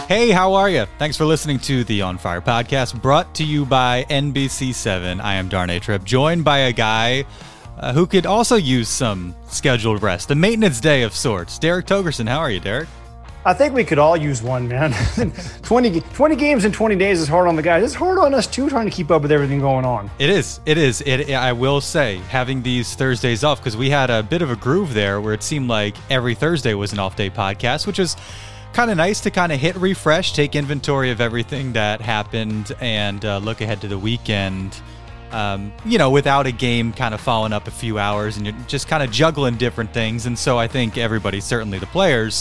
Hey, how are you? Thanks for listening to the On Fire podcast, brought to you by NBC7. I am Darnay Tripp, joined by a guy who could also use some scheduled rest, a maintenance day of sorts. Derek Togerson, how are you, Derek? I think we could all use one, man. 20 games in 20 days is hard on the guys. It's hard on us, too, trying to keep up with everything going on. It is. I will say, having these Thursdays off, because we had a bit of a groove there where it seemed like every Thursday was an off-day podcast, which is kind of nice to kind of hit refresh, take inventory of everything that happened, and look ahead to the weekend, without a game kind of following up a few hours, and you're just kind of juggling different things. And so I think everybody, certainly the players,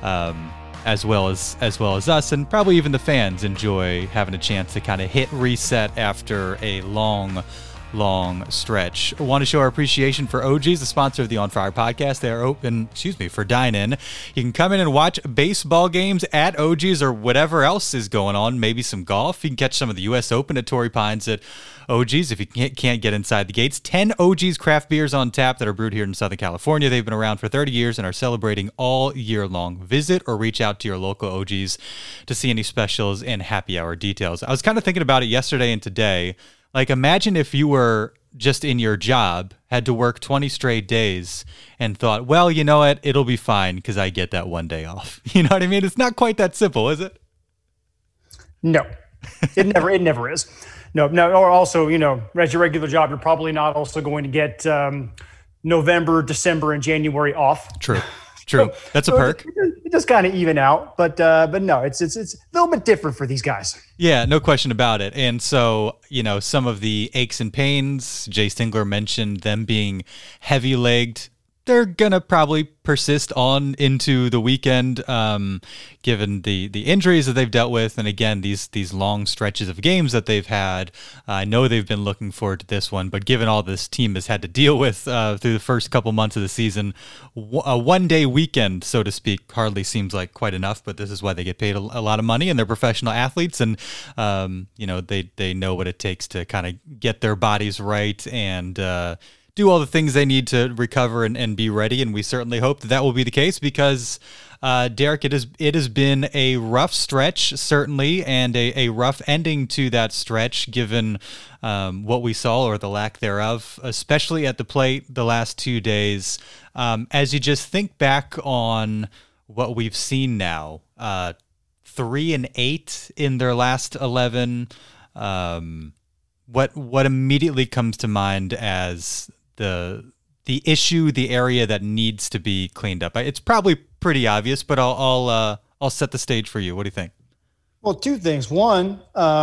as well as us, and probably even the fans, enjoy having a chance to kind of hit reset after a long stretch. I want to show our appreciation for OG's, the sponsor of the On Fire podcast. They are open, for dine-in. You can come in and watch baseball games at OG's or whatever else is going on, maybe some golf. You can catch some of the U.S. Open at Torrey Pines at OG's if you can't get inside the gates. 10 OG's craft beers on tap that are brewed here in Southern California. They've been around for 30 years and are celebrating all year long. Visit or reach out to your local OG's to see any specials and happy hour details. I was kind of thinking about it yesterday and today. Like, imagine if you were just in your job, had to work 20 straight days, and thought, well, you know what, it'll be fine because I get that one day off. You know what I mean? It's not quite that simple, is it? No, it never is. No. Or also, as your regular job, you're probably not also going to get November, December, and January off. True. That's a perk. It just kind of even out, but no, it's a little bit different for these guys. Yeah, no question about it. And so, some of the aches and pains, Jay Stingler mentioned them being heavy-legged. They're going to probably persist on into the weekend, given the injuries that they've dealt with. And again, these long stretches of games that they've had. I know they've been looking forward to this one, but given all this team has had to deal with through the first couple months of the season, a one-day weekend, so to speak, hardly seems like quite enough. But this is why they get paid a lot of money, and they're professional athletes. And, they know what it takes to kind of get their bodies right and do all the things they need to recover and be ready. And we certainly hope that will be the case because, Derek, it has been a rough stretch, certainly, and a rough ending to that stretch, given what we saw or the lack thereof, especially at the plate the last 2 days. As you just think back on what we've seen now, 3-8 in their last 11, what immediately comes to mind as the issue, the area that needs to be cleaned up? It's probably pretty obvious, but I'll set the stage for you. What do you think? Well, two things. One,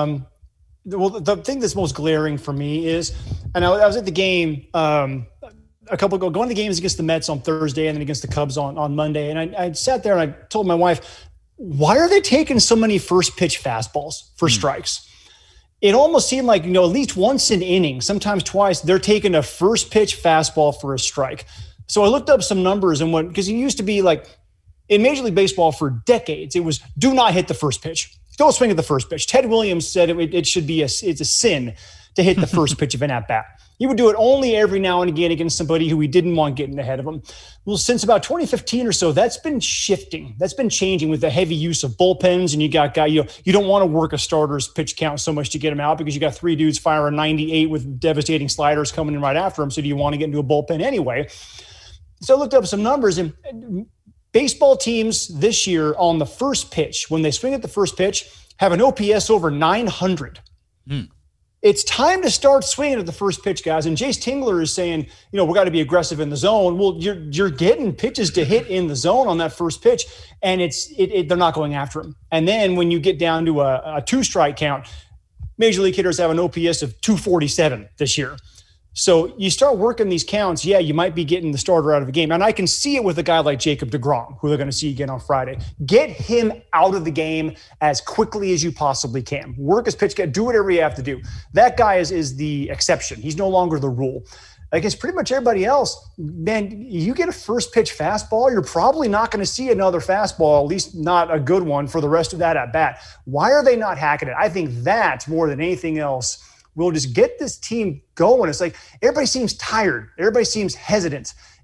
the thing that's most glaring for me is, and I was at the game a couple ago, going to the games against the Mets on Thursday and then against the Cubs on Monday, and I sat there and I told my wife, why are they taking so many first pitch fastballs for strikes? It almost seemed like, at least once an inning, sometimes twice, they're taking a first pitch fastball for a strike. So I looked up some numbers because it used to be like in Major League Baseball for decades, it was do not hit the first pitch. Don't swing at the first pitch. Ted Williams said it should be it's a sin to hit the first pitch of an at-bat. He would do it only every now and again against somebody who he didn't want getting ahead of him. Well, since about 2015 or so, that's been shifting. That's been changing with the heavy use of bullpens. And you got you don't want to work a starter's pitch count so much to get him out because you got three dudes firing 98 with devastating sliders coming in right after him. So do you want to get into a bullpen anyway? So I looked up some numbers, and baseball teams this year on the first pitch, when they swing at the first pitch, have an OPS over 900. It's time to start swinging at the first pitch, guys. And Jace Tingler is saying, we got to be aggressive in the zone. Well, you're getting pitches to hit in the zone on that first pitch, and they're not going after him. And then when you get down to a two-strike count, Major League hitters have an OPS of 247 this year. So you start working these counts, you might be getting the starter out of a game. And I can see it with a guy like Jacob deGrom, who they're going to see again on Friday. Get him out of the game as quickly as you possibly can. Work his pitch, do whatever you have to do. That guy is the exception. He's no longer the rule. Against pretty much everybody else, man, you get a first pitch fastball, you're probably not going to see another fastball, at least not a good one for the rest of that at bat. Why are they not hacking it? I think that more than anything else will just get this team going. It's like everybody seems tired. Everybody seems hesitant.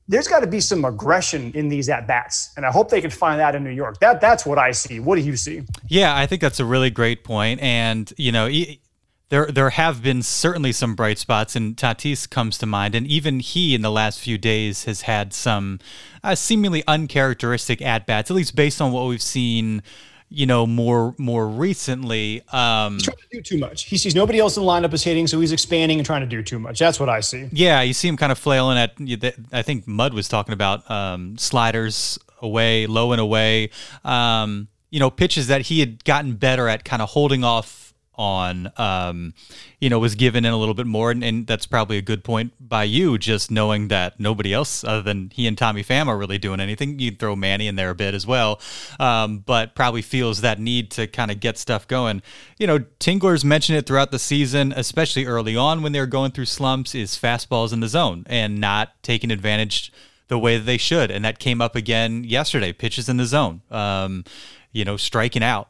there's got to be some aggression in these at-bats, and I hope they can find that in New York. That's what I see. What do you see? Yeah, I think that's a really great point. And, there have been certainly some bright spots, and Tatis comes to mind. And even he, in the last few days, has had some seemingly uncharacteristic at-bats, at least based on what we've seen, more recently. He's trying to do too much. He sees nobody else in the lineup is hitting, so he's expanding and trying to do too much. That's what I see. Yeah, you see him kind of flailing at, I think Mud was talking about sliders away, low and away, pitches that he had gotten better at kind of holding off on, was given in a little bit more. And that's probably a good point by you, just knowing that nobody else other than he and Tommy Pham are really doing anything. You'd throw Manny in there a bit as well, but probably feels that need to kind of get stuff going. Tingler's mentioned it throughout the season, especially early on when they're going through slumps, is fastballs in the zone and not taking advantage the way that they should. And that came up again yesterday, pitches in the zone, striking out.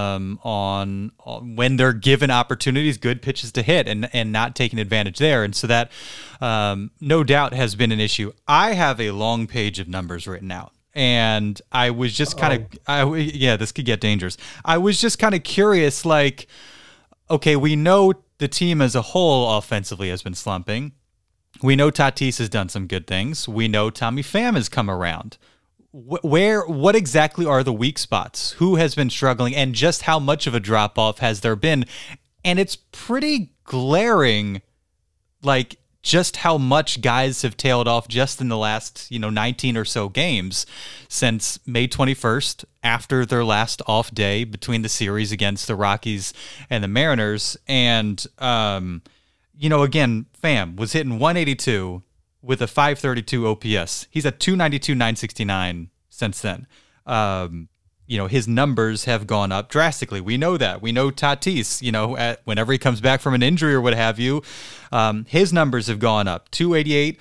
On when they're given opportunities, good pitches to hit, and not taking advantage there. And so that no doubt has been an issue. I have a long page of numbers written out, and I was just this could get dangerous. I was just kind of curious, like, okay, we know the team as a whole offensively has been slumping. We know Tatis has done some good things. We know Tommy Pham has come around. What exactly are the weak spots? Who has been struggling, and just how much of a drop-off has there been? And it's pretty glaring, like, just how much guys have tailed off just in the last, 19 or so games since May 21st, after their last off day between the series against the Rockies and the Mariners. And, again, Pham was hitting 182 with a 532 OPS. He's at 292, 969 since then. His numbers have gone up drastically. We know that. We know Tatis, whenever he comes back from an injury or what have you, his numbers have gone up. 288,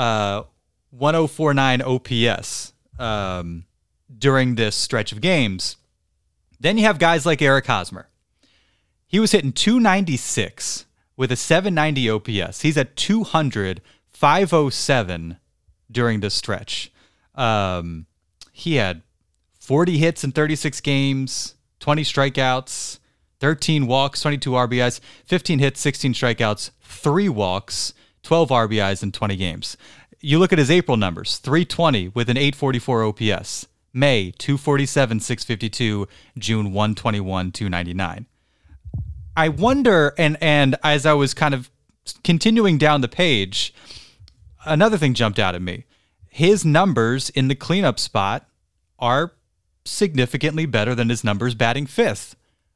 1049 OPS during this stretch of games. Then you have guys like Eric Hosmer. He was hitting 296 with a 790 OPS. He's at 200, 507 during this stretch. He had 40 hits in 36 games, 20 strikeouts, 13 walks, 22 RBIs, 15 hits, 16 strikeouts, 3 walks, 12 RBIs in 20 games. You look at his April numbers, 320 with an 844 OPS, May 247, 652, June 121, 299. I wonder, and as I was kind of continuing down the page, another thing jumped out at me. His numbers in the cleanup spot are significantly better than his numbers batting fifth.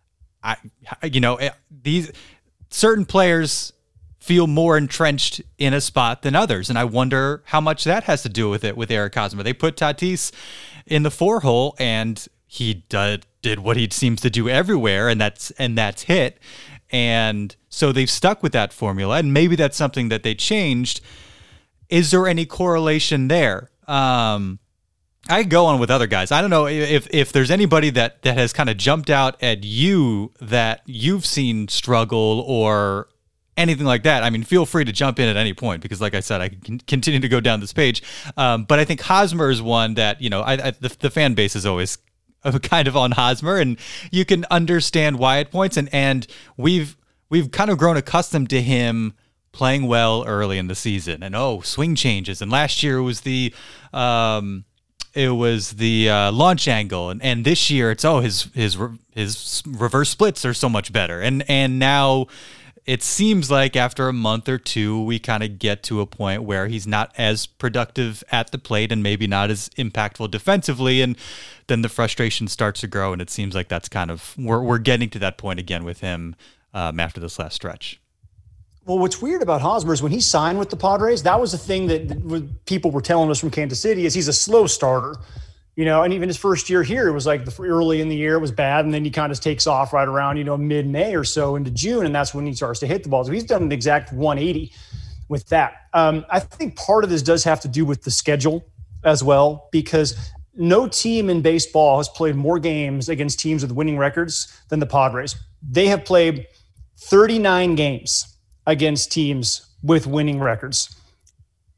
These certain players feel more entrenched in a spot than others, and I wonder how much that has to do with it with Eric Hosmer. They put Tatis in the 4-hole, and he did what he seems to do everywhere, and that's hit. And so they've stuck with that formula, and maybe that's something that they changed. Is there any correlation there? I go on with other guys. I don't know if there's anybody that has kind of jumped out at you that you've seen struggle or anything like that. I mean, feel free to jump in at any point because, like I said, I can continue to go down this page. But I think Hosmer is one that, the fan base is always kind of on Hosmer, and you can understand why at points. And we've kind of grown accustomed to him playing well early in the season, and swing changes. And last year it was the launch angle, and this year it's his reverse splits are so much better. And now it seems like after a month or two we kind of get to a point where he's not as productive at the plate and maybe not as impactful defensively, and then the frustration starts to grow. And it seems like that's kind of we're getting to that point again with him after this last stretch. Well, what's weird about Hosmer is when he signed with the Padres, that was the thing that people were telling us from Kansas City is he's a slow starter, and even his first year here, it was like early in the year, it was bad. And then he kind of takes off right around, mid-May or so into June. And that's when he starts to hit the ball. So he's done an exact 180 with that. I think part of this does have to do with the schedule as well, because no team in baseball has played more games against teams with winning records than the Padres. They have played 39 games against teams with winning records.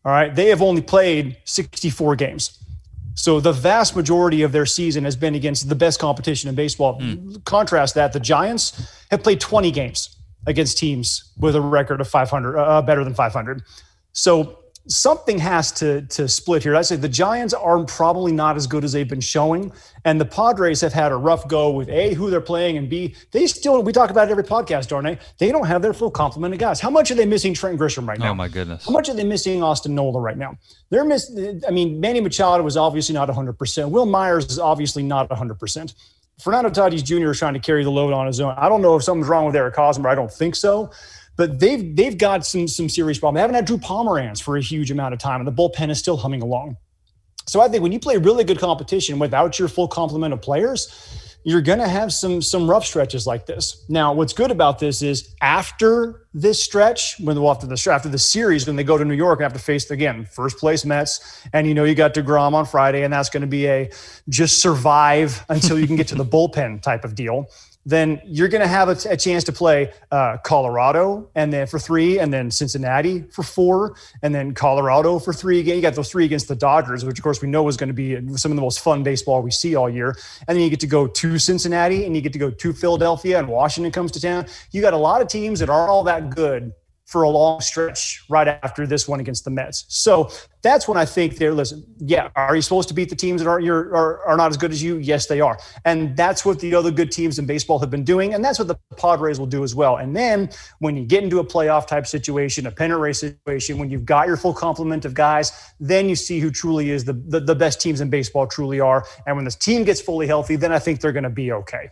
All right. They have only played 64 games. So the vast majority of their season has been against the best competition in baseball. Contrast that, the Giants have played 20 games against teams with a record of 500, better than 500. So something has to split here. I say the Giants are probably not as good as they've been showing, and the Padres have had a rough go with A, who they're playing, and B, we talk about it every podcast, Darnay, they don't have their full complement of guys. How much are they missing Trent Grisham right now? Oh my goodness. How much are they missing Austin Nola right now? They're missing. I mean, Manny Machado was obviously not 100%. Will Myers is obviously not 100%. Fernando Tatis Jr. is trying to carry the load on his own. I don't know if something's wrong with Eric Hosmer. I don't think so. But they've got some serious problems. They haven't had Drew Pomeranz for a huge amount of time, and the bullpen is still humming along. So I think when you play really good competition without your full complement of players, you're going to have some rough stretches like this. Now, what's good about this is after this stretch, after the series, when they go to New York and have to face, again, first place Mets, and you got DeGrom on Friday, and that's going to be a just survive until you can get to the bullpen type of deal. Then you're going to have a chance to play Colorado and then for 3, and then Cincinnati for 4, and then Colorado for 3 again. You got those 3 against the Dodgers, which of course we know is going to be some of the most fun baseball we see all year. And then you get to go to Cincinnati, and you get to go to Philadelphia, and Washington comes to town. You got a lot of teams that aren't all that good for a long stretch right after this one against the Mets. So that's when I think are you supposed to beat the teams that are not as good as you? Yes, they are. And that's what the other good teams in baseball have been doing. And that's what the Padres will do as well. And then when you get into a playoff type situation, a pennant race situation, when you've got your full complement of guys, then you see who truly is the best teams in baseball truly are. And when this team gets fully healthy, then I think they're going to be okay.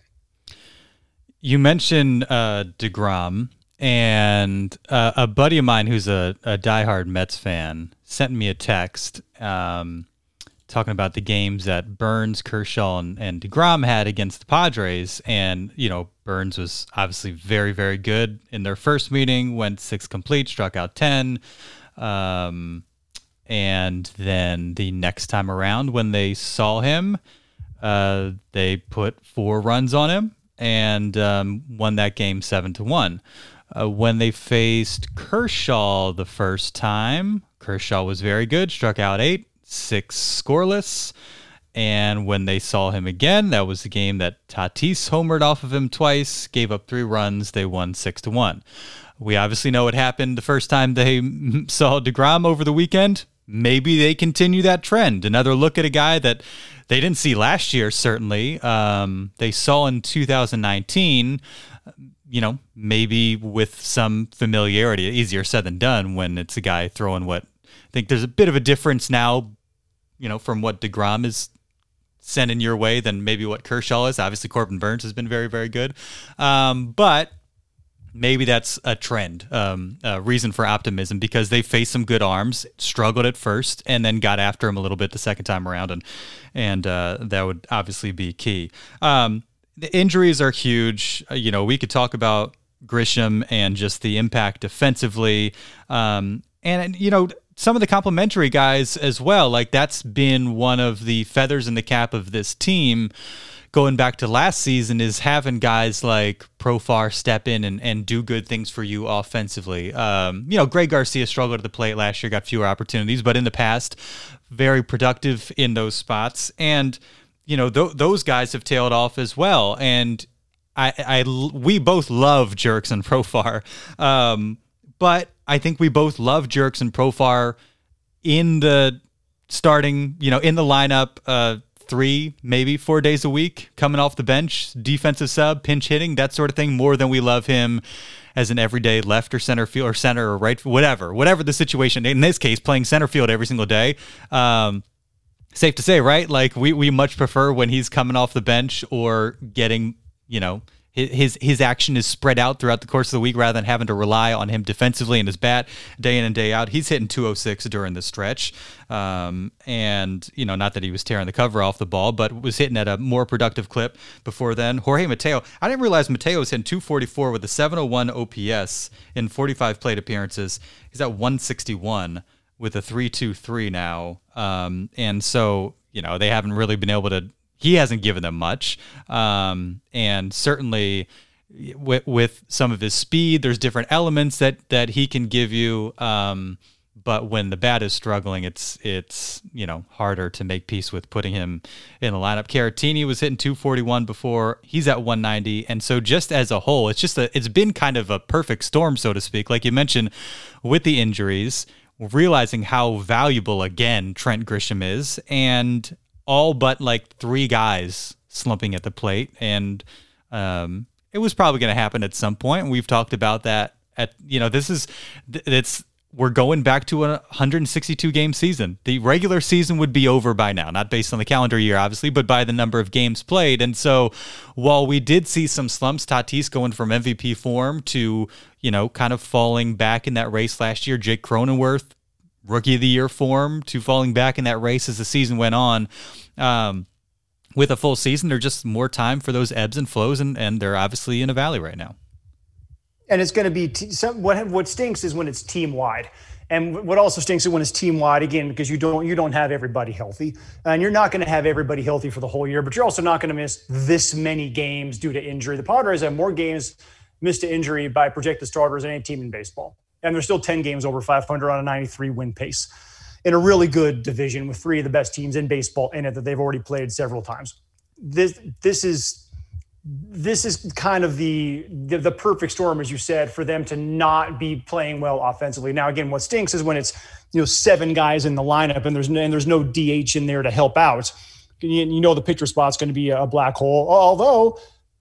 You mentioned DeGrom. And a buddy of mine who's a diehard Mets fan sent me a text talking about the games that Burns, Kershaw, and DeGrom had against the Padres. And, Burns was obviously very, very good in their first meeting, went 6 complete, struck out 10. And then the next time around when they saw him, they put 4 runs on him and won that game 7-1. When they faced Kershaw the first time, Kershaw was very good, struck out 8, 6 scoreless. And when they saw him again, that was the game that Tatis homered off of him twice, gave up 3 runs. They won 6-1. We obviously know what happened the first time they saw DeGrom over the weekend. Maybe they continue that trend. Another look at a guy that they didn't see last year, certainly. They saw in 2019, maybe with some familiarity. Easier said than done when it's a guy throwing I think there's a bit of a difference now, from what DeGrom is sending your way than maybe what Kershaw is. Obviously, Corbin Burns has been very, very good. But maybe that's a trend, a reason for optimism, because they faced some good arms, struggled at first, and then got after him a little bit the second time around, and that would obviously be key. The injuries are huge. We could talk about Grisham and just the impact defensively, and some of the complimentary guys as well. Like, that's been one of the feathers in the cap of this team going back to last season, is having guys like Profar step in and do good things for you offensively. Greg Garcia struggled at the plate last year, got fewer opportunities, but in the past, very productive in those spots. And, those guys have tailed off as well. And we both love Jurickson Profar. But I think we both love Jurickson Profar in the starting, in the lineup, 3, maybe 4 days a week, coming off the bench, defensive sub, pinch hitting, that sort of thing, more than we love him as an everyday left or center field or center or right, whatever the situation. In this case, playing center field every single day. Safe to say, right? Like, we much prefer when he's coming off the bench or getting, his action is spread out throughout the course of the week rather than having to rely on him defensively and his bat day in and day out. He's hitting 206 during this stretch. And, not that he was tearing the cover off the ball, but was hitting at a more productive clip before then. Jorge Mateo, I didn't realize Mateo was hitting 244 with a 701 OPS in 45 plate appearances. He's at 161 with a 3.23 now. And so, they haven't really been able to, he hasn't given them much. And certainly with some of his speed, there's different elements that he can give you. but when the bat is struggling, it's harder to make peace with putting him in the lineup. Caratini was hitting 241 before. He's at 190. And so just as a whole, it's been kind of a perfect storm, so to speak. Like you mentioned, with the injuries, realizing how valuable, again, Trent Grisham is, and all but like 3 guys slumping at the plate. And it was probably going to happen at some point. And we've talked about that we're going back to a 162 game season. The regular season would be over by now, not based on the calendar year, obviously, but by the number of games played. And so while we did see some slumps, Tatis going from MVP form to, kind of falling back in that race last year, Jake Cronenworth, rookie of the year form, to falling back in that race as the season went on. With a full season, there's just more time for those ebbs and flows, and they're obviously in a valley right now. And it's going to be what stinks is when it's team wide, and what also stinks is when it's team wide again, because you don't have everybody healthy, and you're not going to have everybody healthy for the whole year. But you're also not going to miss this many games due to injury. The Padres have more games missed to injury by projected starters than any team in baseball, and they're still 10 games over 500 on a 93 win pace in a really good division with 3 of the best teams in baseball in it that they've already played several times. This is kind of the perfect storm, as you said, for them to not be playing well offensively. Now, again, what stinks is when it's 7 guys in the lineup and there's no DH in there to help out. The pitcher spot's going to be a black hole. Although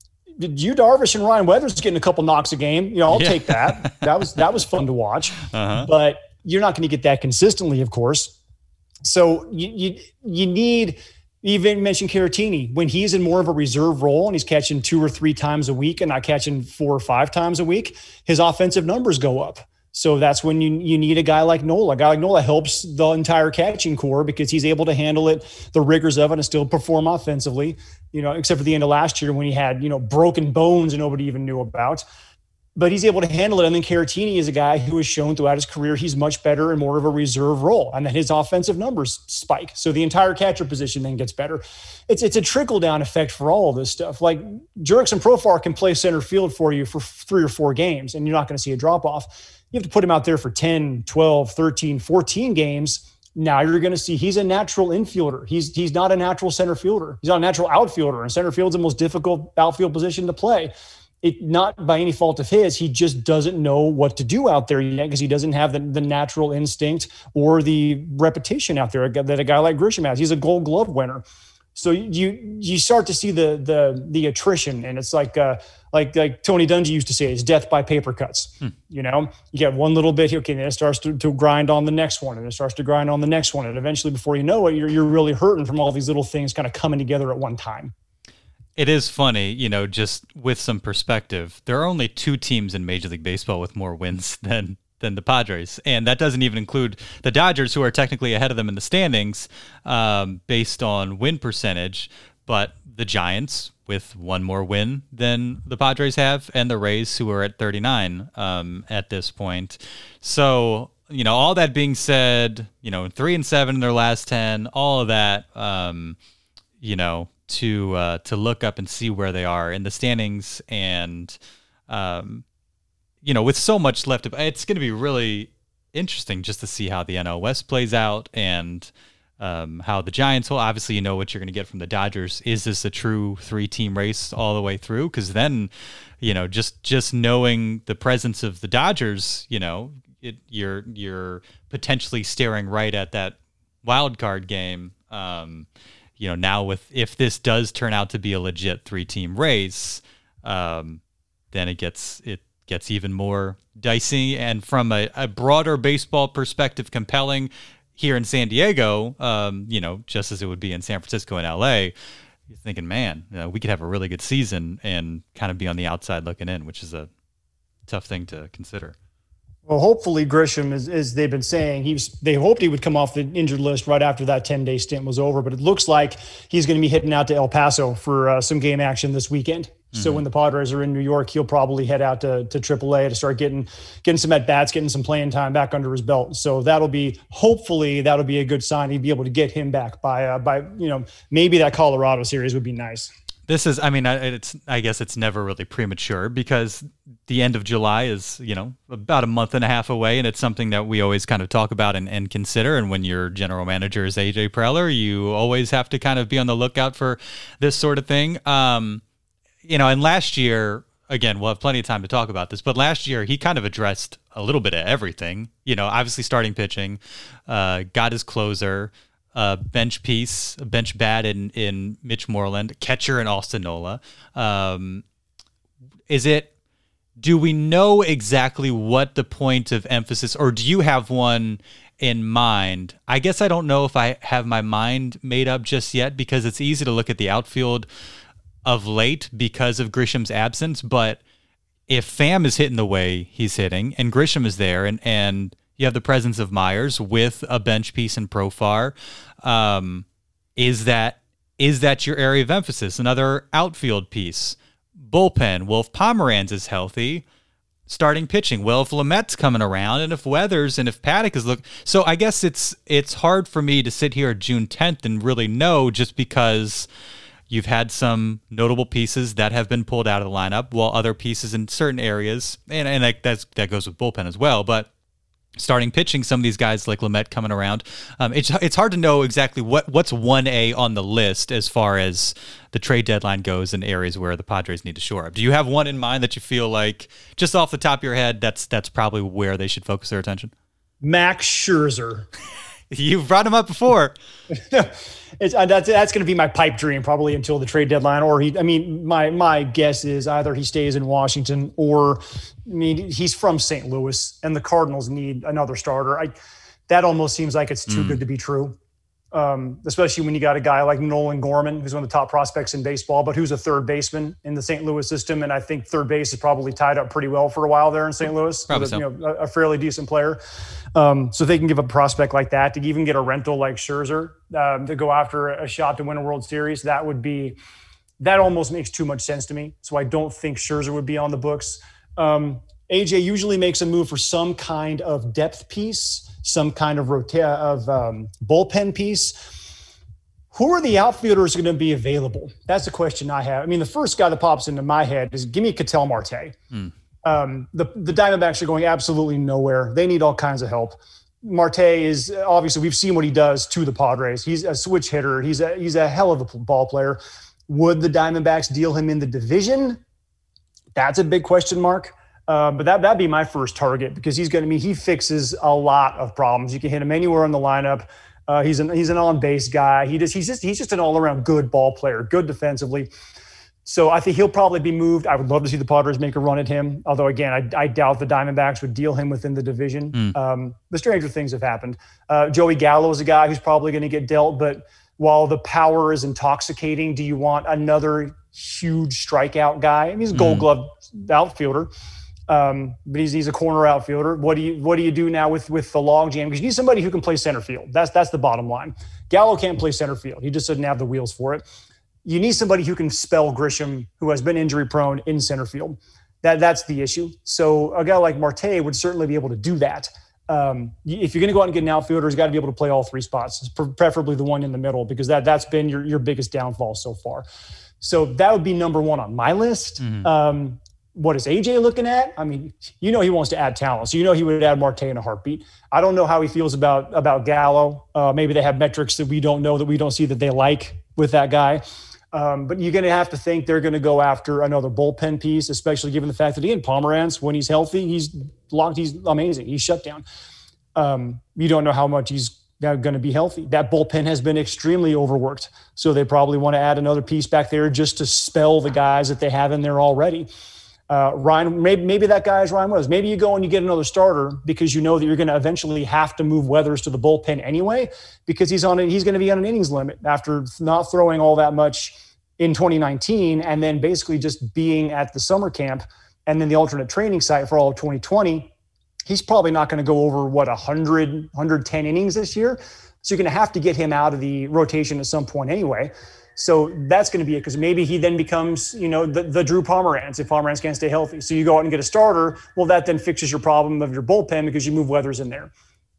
Yu Darvish and Ryan Weathers getting a couple knocks a game, I'll take that. That was fun to watch. Uh-huh. But you're not going to get that consistently, of course. So you need. You even mentioned Caratini. When he's in more of a reserve role and he's catching 2 or 3 times a week and not catching 4 or 5 times a week, his offensive numbers go up. So that's when you need a guy like Nola. A guy like Nola helps the entire catching core because he's able to handle it, the rigors of it, and still perform offensively, except for the end of last year when he had, broken bones and nobody even knew about. But he's able to handle it. And then Caratini is a guy who has shown throughout his career he's much better in more of a reserve role. And then his offensive numbers spike. So the entire catcher position then gets better. It's a trickle-down effect for all of this stuff. Like Jurickson Profar can play center field for you for 3 or 4 games, and you're not going to see a drop-off. You have to put him out there for 10, 12, 13, 14 games. Now you're going to see he's a natural infielder. He's not a natural center fielder. He's not a natural outfielder. And center field's the most difficult outfield position to play. It not by any fault of his, he just doesn't know what to do out there yet because he doesn't have the natural instinct or the repetition out there that a guy like Grisham has. He's a Gold Glove winner. So you start to see the attrition, and it's like Tony Dungy used to say, it's death by paper cuts. You get one little bit here, okay, then it starts to grind on the next one, and it starts to grind on the next one, and eventually, before you know it, you're really hurting from all these little things kind of coming together at one time. It is funny, just with some perspective, there are only 2 teams in Major League Baseball with more wins than the Padres. And that doesn't even include the Dodgers, who are technically ahead of them in the standings based on win percentage. But the Giants with 1 more win than the Padres have, and the Rays, who are at 39 at this point. So, all that being said, 3-7 in their last 10, all of that, to look up and see where they are in the standings, and with so much left, it's going to be really interesting just to see how the NL West plays out, and how the Giants will. Obviously, what you're going to get from the Dodgers. Is this a true 3-team race all the way through? Because then, just knowing the presence of the Dodgers, you're potentially staring right at that wild card game. Now if this does turn out to be a legit 3-team race, then it gets even more dicey, and from a broader baseball perspective, compelling here in San Diego, just as it would be in San Francisco and LA. You're thinking, man, we could have a really good season and kind of be on the outside looking in, which is a tough thing to consider. Well, hopefully Grisham, as they've been saying, they hoped he would come off the injured list right after that 10-day stint was over, but it looks like he's going to be heading out to El Paso for some game action this weekend. So when the Padres are in New York, he'll probably head out to AAA to start getting some at-bats, getting some playing time back under his belt. So hopefully that'll be a good sign. He'd be able to get him back by maybe that Colorado series would be nice. This is, I mean, I guess it's never really premature because the end of July is, about a month and a half away. And it's something that we always kind of talk about and consider. And when your general manager is AJ Preller, you always have to kind of be on the lookout for this sort of thing. And last year, again, we'll have plenty of time to talk about this, but last year he kind of addressed a little bit of everything, obviously starting pitching, got his closer, bench piece, a bench bat in Mitch Moreland, catcher in Austin Nola. Do we know exactly what the point of emphasis, or do you have one in mind? I guess I don't know if I have my mind made up just yet, because it's easy to look at the outfield of late because of Grisham's absence. But if Pham is hitting the way he's hitting and Grisham is there, and you have the presence of Myers with a bench piece in Profar, is that your area of emphasis? Another outfield piece, bullpen. Well, if Pomeranz is healthy, starting pitching. Well, if Lamet's coming around, and if Weathers, and if Paddock is so I guess it's hard for me to sit here June 10th and really know, just because you've had some notable pieces that have been pulled out of the lineup, while other pieces in certain areas, and that goes with bullpen as well, but starting pitching, some of these guys like Lamet coming around. It's hard to know exactly what's 1A on the list as far as the trade deadline goes in areas where the Padres need to shore up. Do you have one in mind that you feel like, just off the top of your head, that's probably where they should focus their attention? Max Scherzer. You've brought him up before. That's going to be my pipe dream probably until the trade deadline. Or my guess is either he stays in Washington, or he's from St. Louis and the Cardinals need another starter. That almost seems like it's too good to be true. Especially when you got a guy like Nolan Gorman, who's one of the top prospects in baseball, but who's a third baseman in the St. Louis system. And I think third base is probably tied up pretty well for a while there in St. Louis. Probably so. A fairly decent player. So they can give a prospect like that, to even get a rental like Scherzer, to go after a shot to win a World Series. That almost makes too much sense to me. So I don't think Scherzer would be on the books. AJ usually makes a move for some kind of depth piece, some kind of bullpen piece. Who are the outfielders going to be available? That's the question I have. The first guy that pops into my head is, give me Ketel Marte. The Diamondbacks are going absolutely nowhere. They need all kinds of help. Marte is obviously, we've seen what he does to the Padres. He's a switch hitter. He's a hell of a ball player. Would the Diamondbacks deal him in the division? That's a big question mark. But that'd be my first target, because he fixes a lot of problems. You can hit him anywhere in the lineup. He's an on-base guy. He's just an all-around good ball player, good defensively. So I think he'll probably be moved. I would love to see the Padres make a run at him. Although, again, I doubt the Diamondbacks would deal him within the division. The stranger things have happened. Joey Gallo is a guy who's probably going to get dealt. But while the power is intoxicating, do you want another huge strikeout guy? He's a Gold Glove outfielder. But he's a corner outfielder. What do you do now with the log jam? Because you need somebody who can play center field. That's the bottom line. Gallo can't play center field. He just doesn't have the wheels for it. You need somebody who can spell Grisham, who has been injury prone, in center field. That's the issue. So a guy like Marte would certainly be able to do that. If you're going to go out and get an outfielder, he's got to be able to play all three spots, preferably the one in the middle, because that's been your biggest downfall so far. So that would be number one on my list. What is AJ looking at? He wants to add talent. So he would add Marte in a heartbeat. I don't know how he feels about Gallo. Maybe they have metrics that we don't know, that we don't see, that they like with that guy. But you're going to have to think they're going to go after another bullpen piece, especially given the fact that, again, Pomeranz, when he's healthy, he's locked. He's amazing. He's shut down. You don't know how much he's going to be healthy. That bullpen has been extremely overworked. So they probably want to add another piece back there just to spell the guys that they have in there already. Maybe that guy is Ryan Weathers. Maybe you go and you get another starter because you know that you're going to eventually have to move Weathers to the bullpen anyway, because he's going to be on an innings limit after not throwing all that much in 2019, and then basically just being at the summer camp and then the alternate training site for all of 2020. He's probably not going to go over 100, 110 innings this year. So you're going to have to get him out of the rotation at some point anyway. So that's going to be it, because maybe he then becomes, the Drew Pomeranz if Pomeranz can't stay healthy. So you go out and get a starter. Well, that then fixes your problem of your bullpen because you move Weathers in there.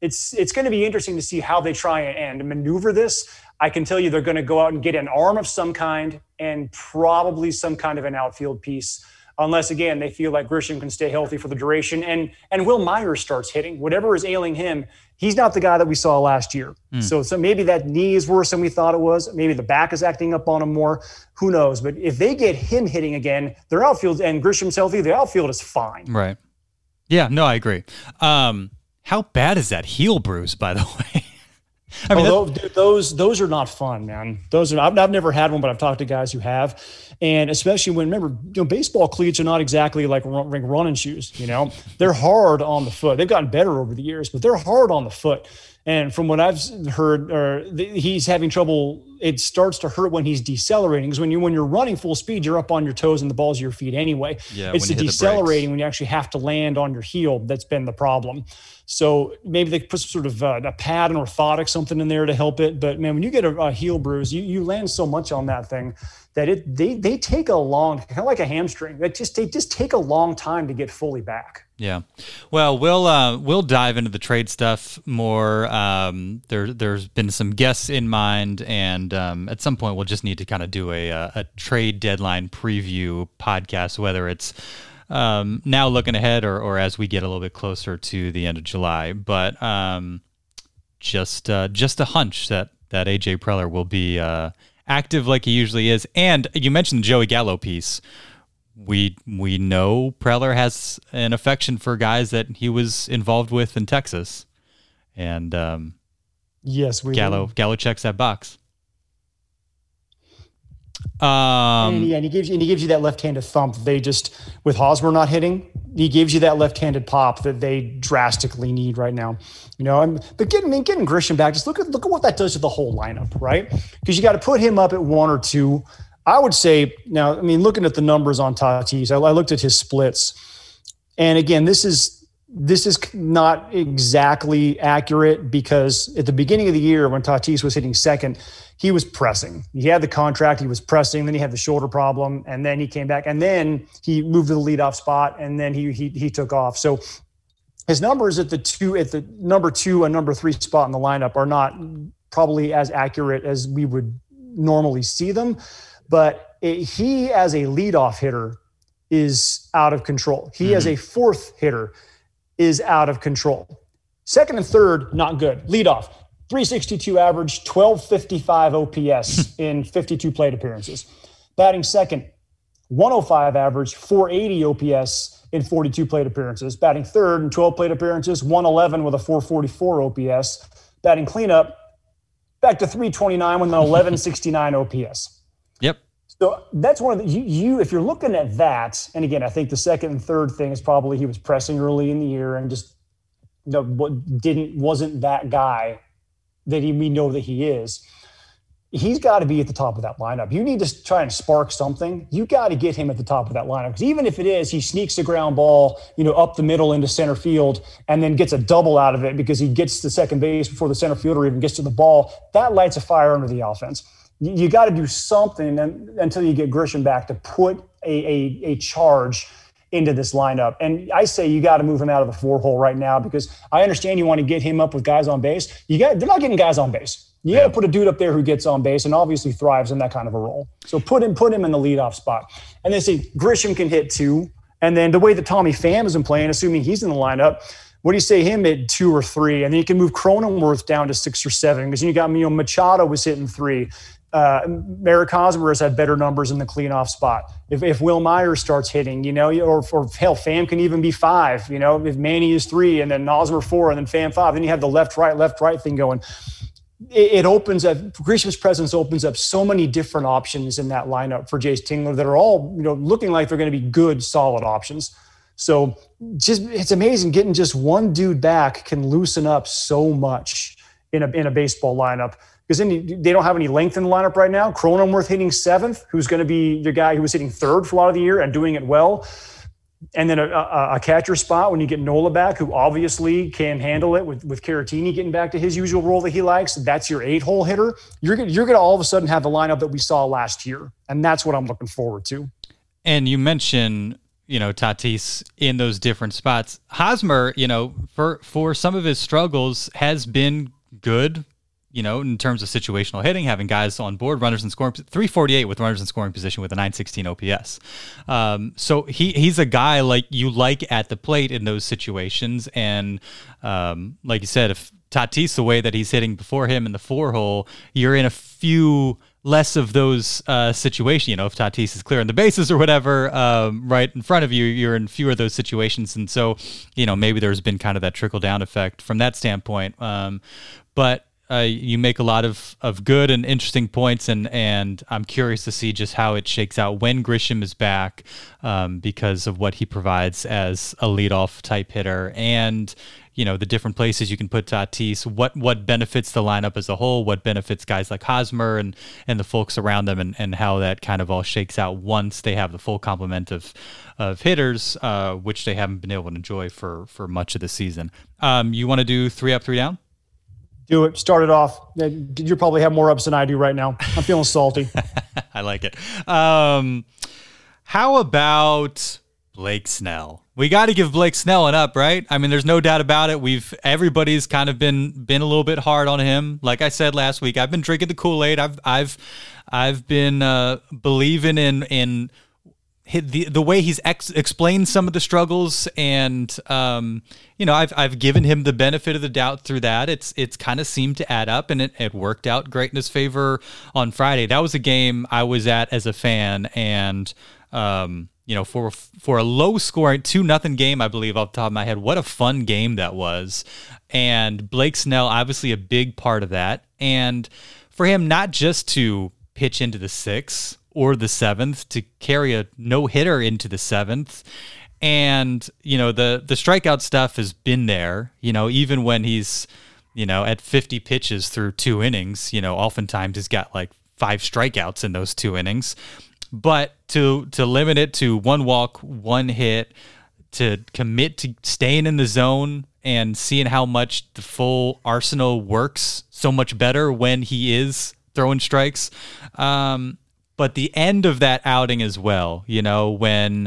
it's going to be interesting to see how they try and maneuver this. I can tell you they're going to go out and get an arm of some kind and probably some kind of an outfield piece, unless, again, they feel like Grisham can stay healthy for the duration. And Will Myers starts hitting. Whatever is ailing him, he's not the guy that we saw last year. So maybe that knee is worse than we thought it was. Maybe the back is acting up on him more. Who knows? But if they get him hitting again, their outfield, and Grisham's healthy, the outfield is fine. Right. Yeah, no, I agree. How bad is that heel bruise, by the way? I mean, those are not fun, man. I've never had one, but I've talked to guys who have, and especially when, remember, baseball cleats are not exactly like running shoes. They're hard on the foot. They've gotten better over the years, but they're hard on the foot. And from what I've heard, he's having trouble. It starts to hurt when he's decelerating, because when you're running full speed, you're up on your toes and the balls of your feet anyway. Yeah, it's the decelerating when you actually have to land on your heel that's been the problem. So maybe they put some sort of a pad, an orthotic, something in there to help it. But man, when you get a heel bruise, you land so much on that thing that they take a long, kind of like a hamstring. They just take a long time to get fully back. Yeah. Well, we'll dive into the trade stuff more. There's been some guests in mind, and at some point we'll just need to kind of do a trade deadline preview podcast, whether it's now looking ahead or as we get a little bit closer to the end of July. But just a hunch that AJ Preller will be active like he usually is. And you mentioned the Joey Gallo piece. We know Preller has an affection for guys that he was involved with in Texas, and yes, Gallo checks that box. And he gives you that left-handed thump. They just, with Hosmer not hitting, he gives you that left-handed pop that they drastically need right now. But getting Grisham back, just look at what that does to the whole lineup, right? Because you got to put him up at 1 or 2. I would say now, looking at the numbers on Tatis, I looked at his splits, and again, this is not exactly accurate, because at the beginning of the year when Tatis was hitting second, he was pressing. He had the contract, he was pressing, then he had the shoulder problem, and then he came back, and then he moved to the leadoff spot, and then he took off. So his numbers at the number 2 and number 3 spot in the lineup are not probably as accurate as we would normally see them. But he, as a leadoff hitter, is out of control. He, as a fourth hitter, is out of control. Second and third, not good. Leadoff, 362 average, 1255 OPS in 52 plate appearances. Batting second, 105 average, 480 OPS in 42 plate appearances. Batting third in 12 plate appearances, 111 with a 444 OPS. Batting cleanup, back to 329 with an 1169 OPS. Yep. So that's one of the, if you're looking at that, and again, I think the second and third thing is probably he was pressing early in the year and just wasn't that guy that we know that he is. He's got to be at the top of that lineup. You need to try and spark something. You got to get him at the top of that lineup, because even if it is he sneaks a ground ball, up the middle into center field and then gets a double out of it because he gets to second base before the center fielder even gets to the ball, that lights a fire under the offense. You got to do something until you get Grisham back to put a charge into this lineup. And I say you got to move him out of the 4-hole right now, because I understand you want to get him up with guys on base. They're not getting guys on base. You got to put a dude up there who gets on base and obviously thrives in that kind of a role. So put him in the leadoff spot. And they say Grisham can hit 2. And then the way that Tommy Pham has been playing, assuming he's in the lineup, what do you say him at 2 or 3? And then you can move Cronenworth down to 6 or 7, because you got Machado was hitting 3. Merrick Hosmer has had better numbers in the cleanoff spot. If Will Myers starts hitting, or hell, Pham can even be 5. If Manny is 3 and then Hosmer 4 and then Pham 5, then you have the left right thing going. It opens up, Grisham's presence opens up so many different options in that lineup for Jayce Tingler that are all looking like they're going to be good, solid options. So it's amazing, getting just one dude back can loosen up so much in a baseball lineup. Because then they don't have any length in the lineup right now. Cronenworth hitting 7th, who's going to be the guy who was hitting 3rd for a lot of the year and doing it well. And then a catcher spot when you get Nola back, who obviously can handle it with Caratini getting back to his usual role that he likes. That's your 8-hole hitter. You're going to all of a sudden have the lineup that we saw last year. And that's what I'm looking forward to. And you mentioned Tatis in those different spots. Hosmer, for some of his struggles has been good, in terms of situational hitting, having guys on board, runners in scoring, 348 with runners in scoring position with a 916 OPS. So he's a guy like you like at the plate in those situations. And like you said, if Tatis, the way that he's hitting before him in the 4-hole, you're in a few less of those situations. If Tatis is clearing the bases or whatever, right in front of you, you're in fewer of those situations. And so, maybe there's been kind of that trickle down effect from that standpoint. But you make a lot of good and interesting points, and I'm curious to see just how it shakes out when Grisham is back, because of what he provides as a leadoff type hitter, and the different places you can put Tatis, what benefits the lineup as a whole, what benefits guys like Hosmer and the folks around them, and how that kind of all shakes out once they have the full complement of hitters, which they haven't been able to enjoy for much of the season. You want to do 3 up, 3 down? Do it. Start it off. You probably have more ups than I do right now. I'm feeling salty. I like it. How about Blake Snell? We got to give Blake Snell an up, right? I mean, there's no doubt about it. Everybody's kind of been a little bit hard on him. Like I said last week, I've been drinking the Kool-Aid. I've been believing in the way he's explained some of the struggles, and I've given him the benefit of the doubt through that. It's kind of seemed to add up, and it worked out great in his favor on Friday. That was a game I was at as a fan, and for a low scoring 2-0 game, I believe off the top of my head, what a fun game that was. And Blake Snell, obviously a big part of that, and for him not just to pitch into the 6th or the 7th, to carry a no-hitter into the 7th. And, the strikeout stuff has been there, even when he's, at 50 pitches through 2 innings, oftentimes he's got like 5 strikeouts in those 2 innings. But to limit it to 1 walk, 1 hit, to commit to staying in the zone and seeing how much the full arsenal works so much better when he is throwing strikes. But the end of that outing as well, when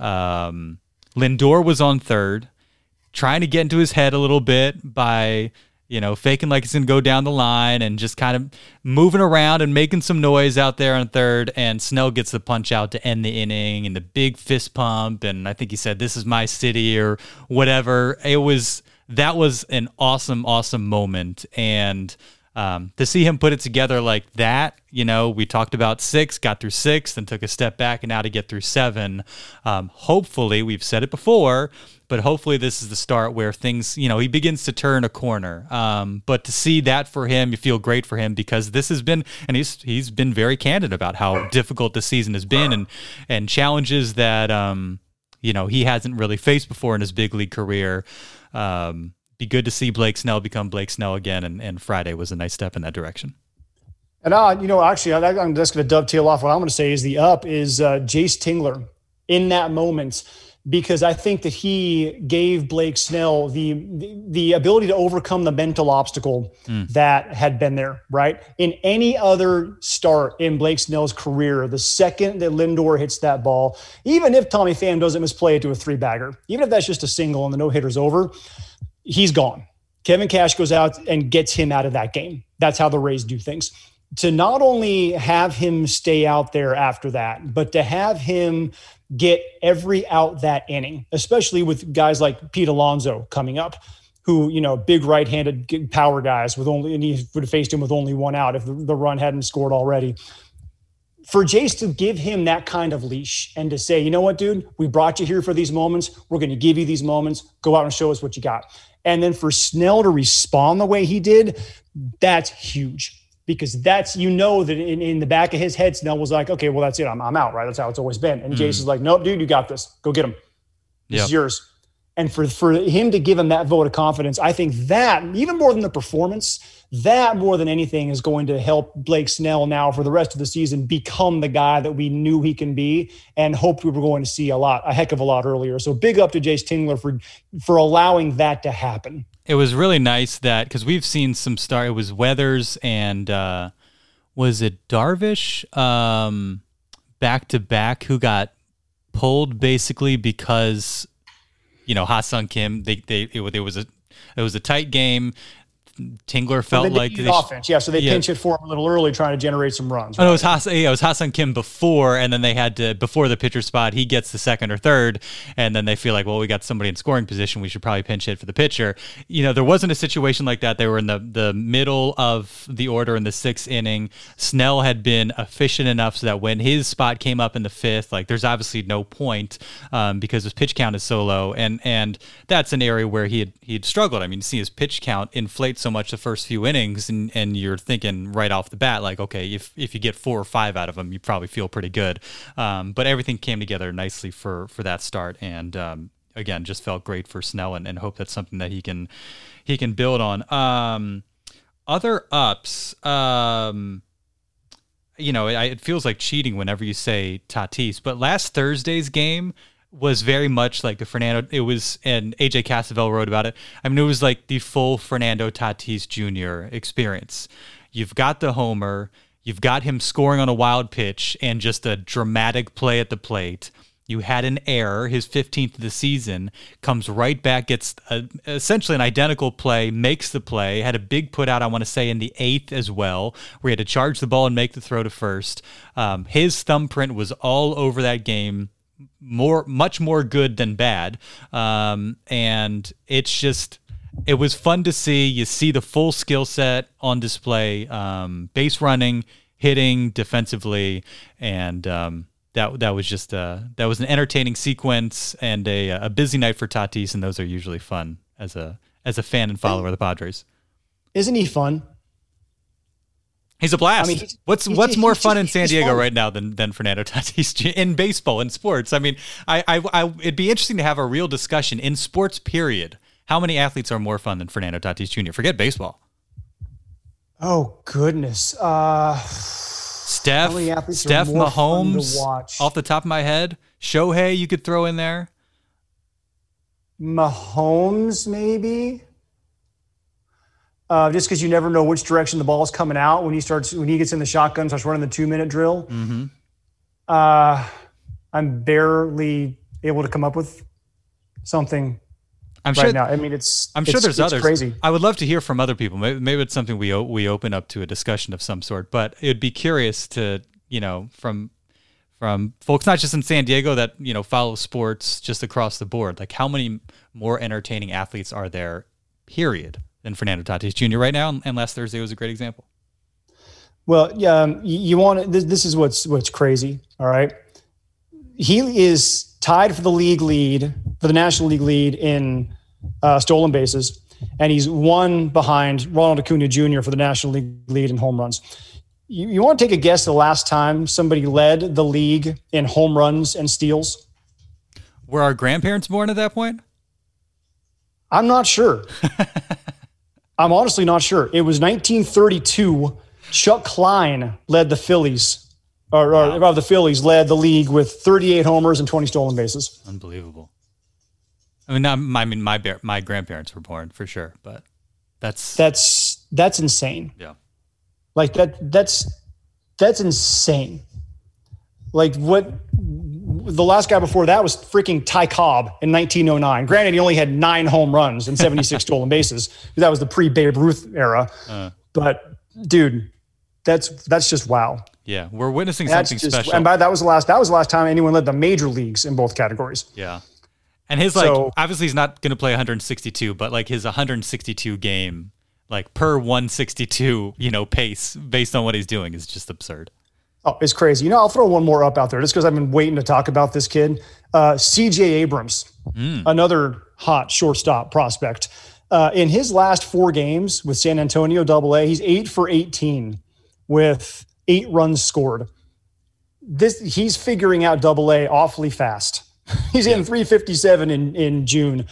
Lindor was on third, trying to get into his head a little bit by, faking like he's going to go down the line and just kind of moving around and making some noise out there on third, and Snell gets the punch out to end the inning and the big fist pump, and I think he said, "This is my city," or whatever. That was an awesome, awesome moment, and to see him put it together like that, we talked about 6, got through 6, then took a step back, and now to get through 7. Hopefully, we've said it before, but hopefully this is the start where things, he begins to turn a corner. But to see that for him, you feel great for him, because this has been, and he's been very candid about how difficult the season has been, and challenges that, he hasn't really faced before in his big league career. Be good to see Blake Snell become Blake Snell again, and Friday was a nice step in that direction. And actually, I'm just going to dovetail off what I'm going to say is the up is Jace Tingler in that moment, because I think that he gave Blake Snell the ability to overcome the mental obstacle that had been there, right? In any other start in Blake Snell's career, the second that Lindor hits that ball, even if Tommy Pham doesn't misplay it to a 3-bagger, even if that's just a single and the no-hitter's over, he's gone. Kevin Cash goes out and gets him out of that game. That's how the Rays do things. To not only have him stay out there after that, but to have him get every out that inning, especially with guys like Pete Alonso coming up, who, big right-handed power guys and he would have faced him with only 1 out if the run hadn't scored already. For Jace to give him that kind of leash and to say, you know what, dude, we brought you here for these moments. We're going to give you these moments. Go out and show us what you got. And then for Snell to respond the way he did, that's huge, because that's, that in the back of his head, Snell was like, okay, well, that's it. I'm out, right? That's how it's always been. And Jace is like, nope, dude, you got this. Go get him. This is yours. And for him to give him that vote of confidence, I think that, even more than the performance, that more than anything is going to help Blake Snell now for the rest of the season become the guy that we knew he can be and hoped we were going to see a heck of a lot earlier. So big up to Jace Tingler for allowing that to happen. It was really nice that, because we've seen some it was Weathers and was it Darvish back to back who got pulled basically because, Ha-Seong Kim, it was a tight game. Tingler felt like the offense, so they pinch it for him a little early, trying to generate some runs. Right? Oh, it was Ha-Seong Kim before, and then they had to, before the pitcher spot, he gets the second or third, and then they feel like, well, we got somebody in scoring position, we should probably pinch hit for the pitcher. There wasn't a situation like that. They were in the middle of the order in the sixth inning. Snell had been efficient enough so that when his spot came up in the fifth, like there's obviously no point because his pitch count is so low, and that's an area where he'd struggled. I mean, you see his pitch count inflate so much the first few innings, and you're thinking right off the bat, like, okay, if you get 4 or 5 out of them, you probably feel pretty good. But everything came together nicely for that start, and again, just felt great for Snell, and hope that's something that he can build on. Other ups, it feels like cheating whenever you say Tatis, but last Thursday's game was very much like the Fernando. It was, and AJ Cassavell wrote about it. I mean, it was like the full Fernando Tatis Jr. experience. You've got the homer, you've got him scoring on a wild pitch, and just a dramatic play at the plate. You had an error, his 15th of the season, comes right back, gets essentially an identical play, makes the play, had a big put out, I want to say, in the 8th as well, where he had to charge the ball and make the throw to first. His thumbprint was all over that game. Much more good than bad, and it was fun to see. You see the full skill set on display, base running, hitting, defensively, and that was an entertaining sequence and a busy night for Tatis, and those are usually fun as a fan and follower of the Padres. Isn't he fun? He's a blast. I mean, what's more fun in San Diego right now than Fernando Tatis in baseball and sports? I mean, it'd be interesting to have a real discussion in sports, period. How many athletes are more fun than Fernando Tatis Jr.? Forget baseball. Oh, goodness. Steph Mahomes, off the top of my head. Shohei, you could throw in there. Mahomes, maybe. Just because you never know which direction the ball is coming out when he gets in the shotgun, starts running the 2-minute drill. Mm-hmm. I'm barely able to come up with something now. I mean, I'm sure there's others. Crazy. I would love to hear from other people. Maybe it's something we open up to a discussion of some sort. But it'd be curious to from folks not just in San Diego that follow sports just across the board. Like, how many more entertaining athletes are there? Period. Than Fernando Tatis Jr. right now, and last Thursday was a great example. Well, yeah, you want this is what's crazy. All right, he is tied for the National League lead in stolen bases, and he's one behind Ronald Acuna Jr. for the National League lead in home runs. You want to take a guess the last time somebody led the league in home runs and steals? Were our grandparents born at that point? I'm not sure. I'm honestly not sure. It was 1932. Chuck Klein led the Phillies, the Phillies led the league with 38 homers and 20 stolen bases. Unbelievable. I mean, my grandparents were born for sure, but that's insane. Yeah, like that's insane. Like what? The last guy before that was freaking Ty Cobb in 1909. Granted, he only had 9 home runs and 76 stolen bases. That was the pre-Babe Ruth era. But dude, that's just wow. Yeah, we're witnessing something special. And that was the last time anyone led the major leagues in both categories. Yeah, and his obviously he's not going to play 162, but like his 162 game, like per 162, pace based on what he's doing is just absurd. Oh, it's crazy. I'll throw one more up out there just because I've been waiting to talk about this kid. C.J. Abrams, another hot shortstop prospect. In his last 4 games with San Antonio AA, he's 8 for 18 with 8 runs scored. He's figuring out AA awfully fast. He's in 357 in June.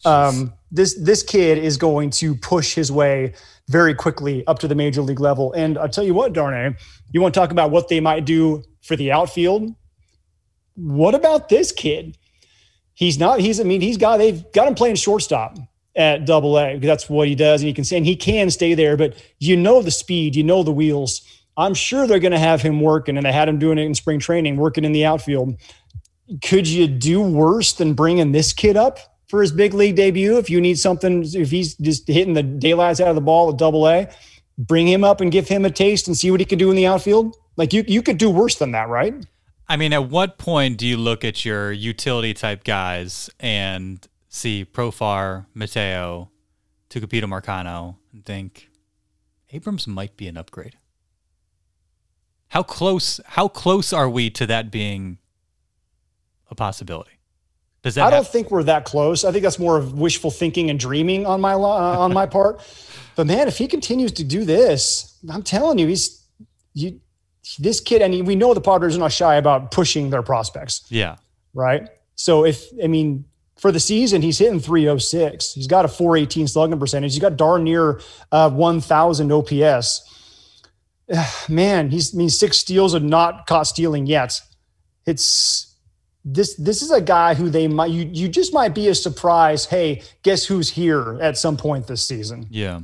This kid is going to push his way very quickly up to the major league level. And I'll tell you what, Darnay, you want to talk about what they might do for the outfield? What about this kid? They've got him playing shortstop at AA because that's what he does. And he can stay there, but the speed, the wheels. I'm sure they're going to have him working, and they had him doing it in spring training, working in the outfield. could you do worse than bringing this kid up for his big league debut? If you need something, if he's just hitting the daylights out of the ball at Double-A, bring him up and give him a taste and see what he could do in the outfield. Like you could do worse than that, right? I mean, at what point do you look at your utility type guys and see Profar, Mateo, Tucupita Marcano, and think Abrams might be an upgrade? How close are we to that being a possibility? I don't think we're that close. I think that's more of wishful thinking and dreaming on my part. But man, if he continues to do this, I'm telling you, this kid, and we know the Padres are not shy about pushing their prospects. Yeah. Right. So for the season, he's hitting 306. He's got a 418 slugging percentage. He's got darn near 1,000 OPS. Man, he's 6 steals and not caught stealing yet. This is a guy who you just might be a surprise. Hey, guess who's here at some point this season? Yeah.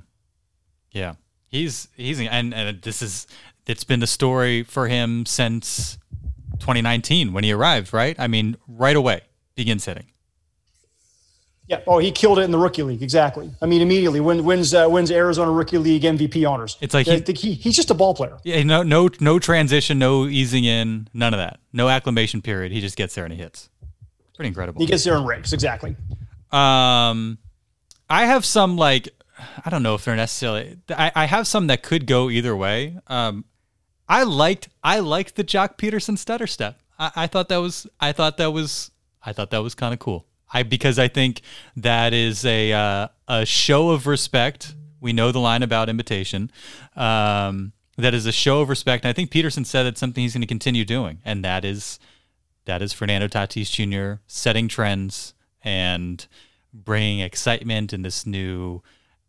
He's and it's been the story for him since 2019 when he arrived, right? I mean, right away begins hitting. Yeah. Oh, he killed it in the rookie league. Exactly. I mean, immediately wins Arizona Rookie League MVP honors. It's like he's just a ball player. Yeah. No transition, no easing in, none of that. No acclimation period. He just gets there and he hits. Pretty incredible. He gets there and rakes. Exactly. I have some I don't know if they're necessarily. I have some that could go either way. I liked the Jock Peterson stutter step. I thought that was kind of cool. Because I think that is a show of respect. We know the line about imitation. That is a show of respect. And I think Peterson said it's something he's going to continue doing. And that is Fernando Tatis Jr. setting trends and bringing excitement and this new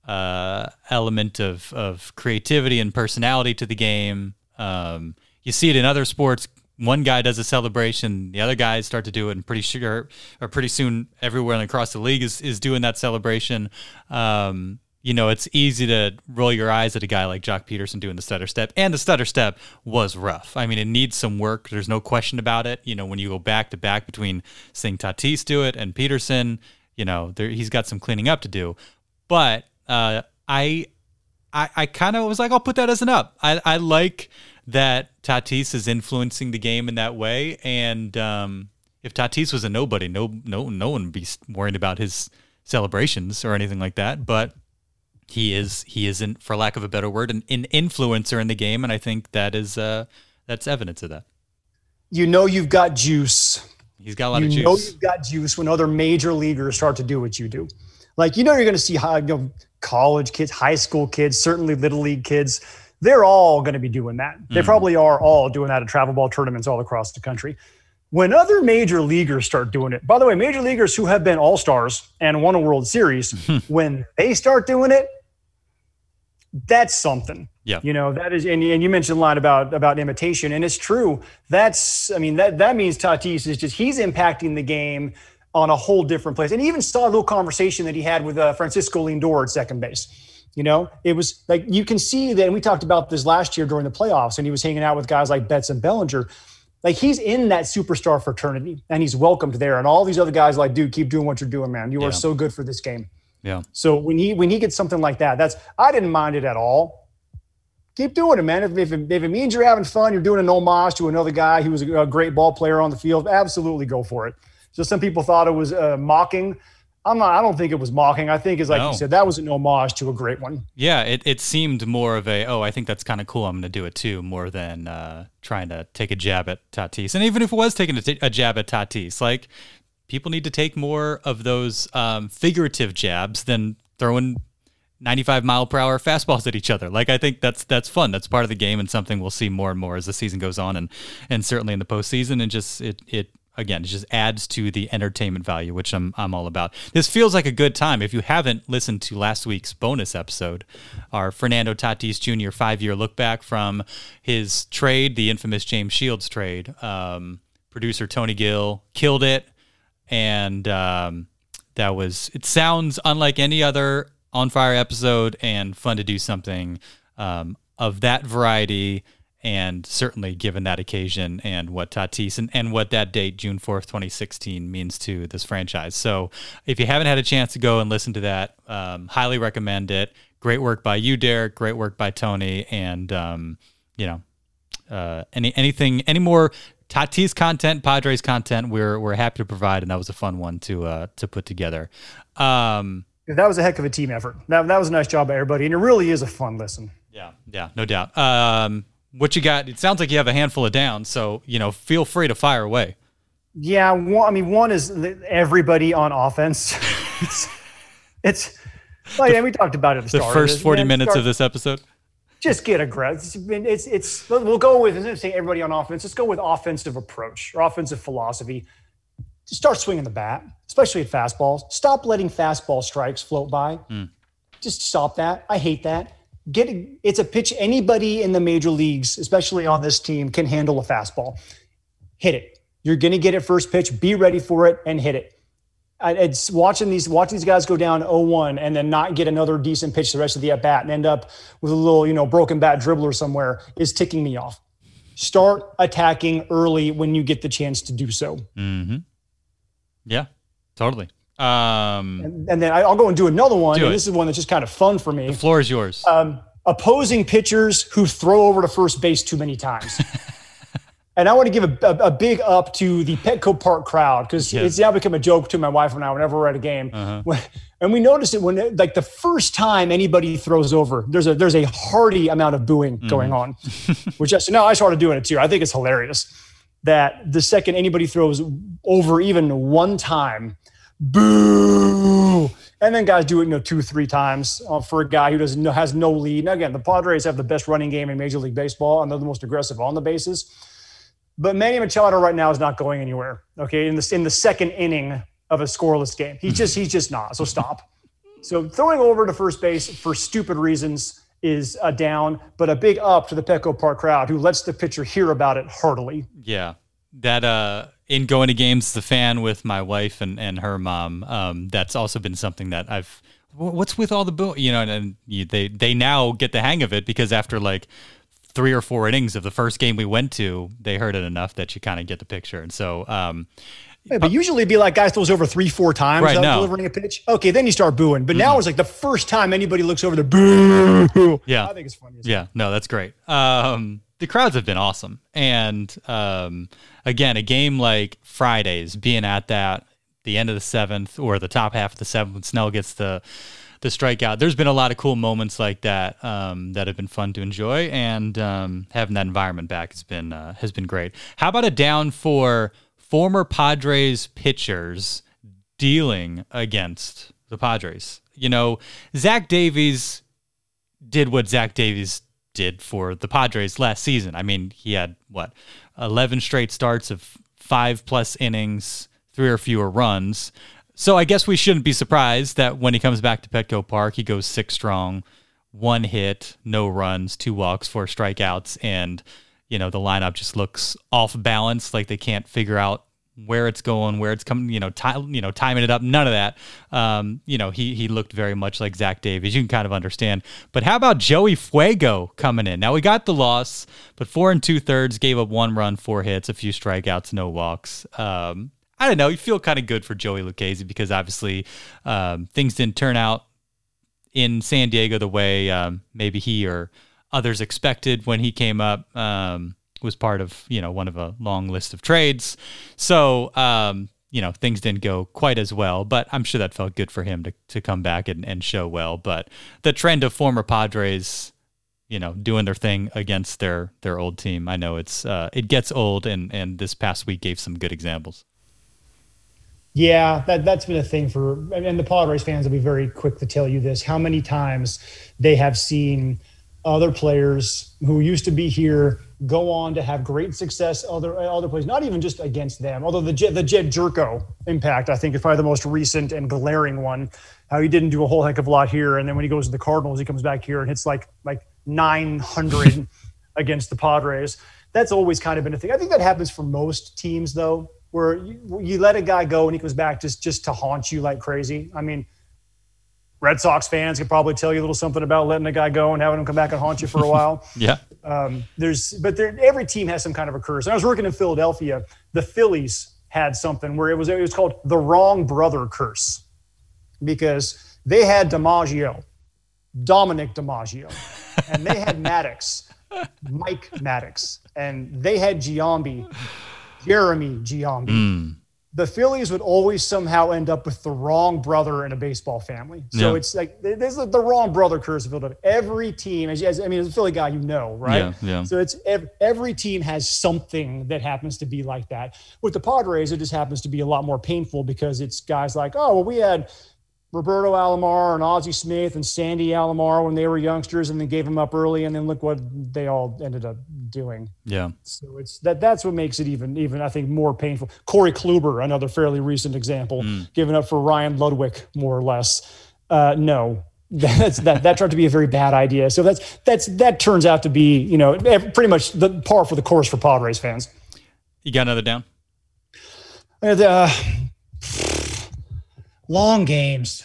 element of creativity and personality to the game. You see it in other sports. One guy does a celebration, the other guys start to do it, and pretty soon everywhere across the league is doing that celebration. It's easy to roll your eyes at a guy like Jock Peterson doing the stutter step, and the stutter step was rough. I mean, it needs some work. There's no question about it. When you go back to back between seeing Tatis do it and Peterson, he's got some cleaning up to do. But I kind of was like, I'll put that as an up. I like that Tatis is influencing the game in that way. And if Tatis was a nobody, no one would be worried about his celebrations or anything like that. But he isn't, for lack of a better word, an influencer in the game. And I think that's evidence of that. You've got juice. He's got a lot of juice. You've got juice when other major leaguers start to do what you do. You're going to see college kids, high school kids, certainly little league kids. They're all going to be doing that. They probably are all doing that at travel ball tournaments all across the country. When other major leaguers start doing it, by the way, major leaguers who have been all-stars and won a World Series, when they start doing it, that's something. Yeah. That is, and you mentioned a line about imitation, and it's true. That means Tatis he's impacting the game on a whole different place. And even saw a little conversation that he had with Francisco Lindor at second base. It was like, you can see that, and we talked about this last year during the playoffs, and he was hanging out with guys like Betts and Bellinger. He's in that superstar fraternity, and he's welcomed there. And all these other guys dude, keep doing what you're doing, man. You are so good for this game. Yeah. So when he gets something like that, I didn't mind it at all. Keep doing it, man. If it means you're having fun, you're doing an homage to another guy who was a great ball player on the field, absolutely go for it. So some people thought it was mocking. I don't think it was mocking. I think it's like you said, that was an homage to a great one. Yeah, it seemed more of I think that's kind of cool, I'm going to do it too, more than trying to take a jab at Tatis. And even if it was taking a jab at Tatis, people need to take more of those figurative jabs than throwing 95-mile-per-hour fastballs at each other. I think that's fun. That's part of the game, and something we'll see more and more as the season goes on, and certainly in the postseason. And just Again, it just adds to the entertainment value, which I'm all about. This feels like a good time. If you haven't listened to last week's bonus episode, our Fernando Tatis Jr. 5-year look back from his trade, the infamous James Shields trade, producer Tony Gill killed it, and it sounds unlike any other On Fire episode, and fun to do something of that variety And certainly given that occasion and what Tatis and what that date, June 4th, 2016, means to this franchise. So if you haven't had a chance to go and listen to that, highly recommend it. Great work by you, Derek. Great work by Tony. And, any more Tatis content, Padres content, we're happy to provide. And that was a fun one to put together. That was a heck of a team effort. That was a nice job by everybody. And it really is a fun listen. Yeah, no doubt. What you got? It sounds like you have a handful of downs, so feel free to fire away. Yeah, one is everybody on offense. it's like, and we talked about it at the start. The first 40 minutes of this episode. Just get aggressive. We'll go with, instead of saying everybody on offense, let's go with offensive approach or offensive philosophy. Start swinging the bat, especially at fastballs. Stop letting fastball strikes float by. Just stop that. I hate that. It's a pitch anybody in the major leagues, especially on this team, can handle a fastball. Hit it. You're going to get it first pitch. Be ready for it and hit it. It's watching these guys go down 0-1 and then not get another decent pitch the rest of the at bat and end up with a little broken bat dribbler somewhere is ticking me off. Start attacking early when you get the chance to do so. Mm-hmm. Yeah, totally. And then I'll go and do another one. And this is one that's just kind of fun for me. The floor is yours. Opposing pitchers who throw over to first base too many times. And I want to give a big up to the Petco Park crowd because it's now become a joke to my wife and I whenever we're at a game. And we noticed it when the first time anybody throws over, there's a hearty amount of booing going on. Now I started doing it too. I think it's hilarious that the second anybody throws over even one time, boo! And then guys do it 2-3 times for a guy who has no lead. Now again, the Padres have the best running game in Major League Baseball and they're the most aggressive on the bases. But Manny Machado right now is not going anywhere. Okay, in the second inning of a scoreless game, he's just not. So stop. So throwing over to first base for stupid reasons is a down, but a big up to the Petco Park crowd who lets the pitcher hear about it heartily. Yeah, that in going to games, the fan with my wife and her mom, that's also been something that I've. What's with all the boo? They now get the hang of it because after 3 or 4 innings of the first game we went to, they heard it enough that you kind of get the picture. And so, but usually it'd be like guys throws over 3-4 times right, delivering a pitch. Okay, then you start booing. But now it's like the first time anybody looks over the boo. Yeah, I think it's funny. Yeah, no, that's great. The crowds have been awesome. And again, a game like Friday's, being at the end of the 7th or the top half of the 7th when Snell gets the strikeout. There's been a lot of cool moments like that that have been fun to enjoy, and having that environment back has been great. How about a down for former Padres pitchers dealing against the Padres? Zach Davies did what Zach Davies did for the Padres last season. I mean, he had 11 straight starts of 5+ innings, 3 or fewer runs. So I guess we shouldn't be surprised that when he comes back to Petco Park, he goes 6 strong, 1 hit, no runs, 2 walks, 4 strikeouts, and the lineup just looks off balance, like they can't figure out where it's going, where it's coming, timing it up. None of that. He looked very much like Zach Davies. You can kind of understand. But how about Joey Fuego coming in? Now we got the loss, but 4 2/3, gave up 1 run, 4 hits, a few strikeouts, no walks. I don't know. You feel kind of good for Joey Lucchesi because obviously things didn't turn out in San Diego the way maybe he or others expected when he came up. Was part of one of a long list of trades, so things didn't go quite as well. But I'm sure that felt good for him to come back and show well. But the trend of former Padres, doing their thing against their old team, I know it gets old, and this past week gave some good examples. Yeah, that's been a thing and the Padres fans will be very quick to tell you this, how many times they have seen other players who used to be here go on to have great success other places, not even just against them. Although the Jed Jerko impact, I think, is probably the most recent and glaring one, how he didn't do a whole heck of a lot here. And then when he goes to the Cardinals, he comes back here and hits like 900 against the Padres. That's always kind of been a thing. I think that happens for most teams, though, where you let a guy go and he comes back just to haunt you like crazy. I mean, Red Sox fans could probably tell you a little something about letting a guy go and having him come back and haunt you for a while. Yeah. Every team has some kind of a curse. When I was working in Philadelphia, the Phillies had something where it was called the wrong brother curse, because they had Dominic DiMaggio, and they had Mike Maddox, and they had Jeremy Giambi. The Phillies would always somehow end up with the wrong brother in a baseball family. So it's like there's the wrong brother curse of Philadelphia. Every team, as a Philly guy, right? Yeah. So it's every team has something that happens to be like that. With the Padres, it just happens to be a lot more painful because it's guys like, we had Roberto Alomar and Ozzie Smith and Sandy Alomar when they were youngsters, and then gave them up early, and then look what they all ended up doing. Yeah. So it's that's what makes it even I think more painful. Corey Kluber, another fairly recent example, giving up for Ryan Ludwig, more or less. No, that turned out to be a very bad idea. So that turns out to be pretty much the par for the course for Padres fans. You got another down? Long games.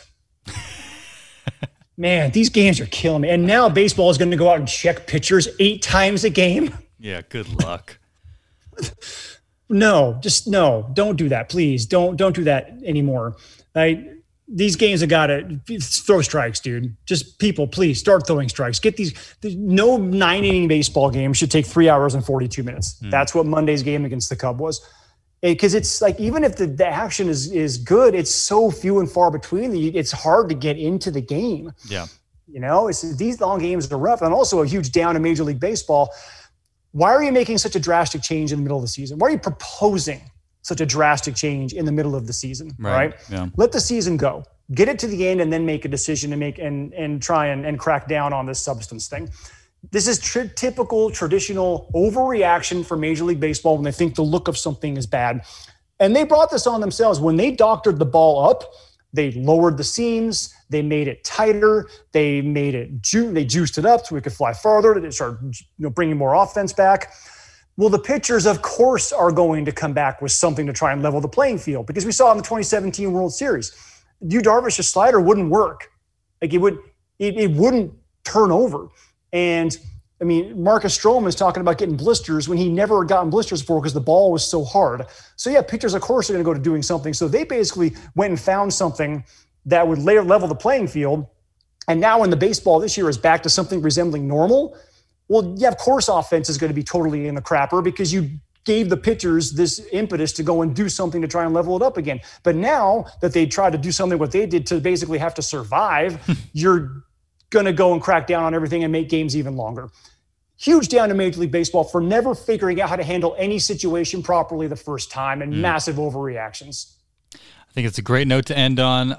Man, these games are killing me. And now baseball is going to go out and check pitchers 8 times a game. Yeah, good luck. No, don't do that. Please don't do that anymore. These games have got to throw strikes, dude. Just people, please start throwing strikes. No 9-inning baseball game should take 3 hours and 42 minutes. That's what Monday's game against the Cubs was. Because it's like, even if the action is good, it's so few and far between that it's hard to get into the game. Yeah. These long games are rough, and also a huge down in Major League Baseball. Why are you making such a drastic change in the middle of the season? Why are you proposing such a drastic change in the middle of the season? Right? Yeah. Let the season go. Get it to the end, and then make a decision and try and crack down on this substance thing. This is typical traditional overreaction for Major League Baseball when they think the look of something is bad. And they brought this on themselves. When they doctored the ball up, they lowered the seams, they made it tighter, they juiced it up so we could fly farther, they started bringing more offense back. Well, the pitchers, of course, are going to come back with something to try and level the playing field, because we saw in the 2017 World Series, Darvish's slider wouldn't work. Like it wouldn't turn over. And I mean, Marcus Stroman is talking about getting blisters when he never had gotten blisters before because the ball was so hard. So yeah, pitchers, of course, are going to go to doing something. So they basically went and found something that would level the playing field. And now when the baseball this year is back to something resembling normal, well, yeah, of course, offense is going to be totally in the crapper because you gave the pitchers this impetus to go and do something to try and level it up again. But now that they tried to do something what they did to basically have to survive, you're going to go and crack down on everything and make games even longer. Huge down to Major League Baseball for never figuring out how to handle any situation properly the first time, and massive overreactions. I think it's a great note to end on.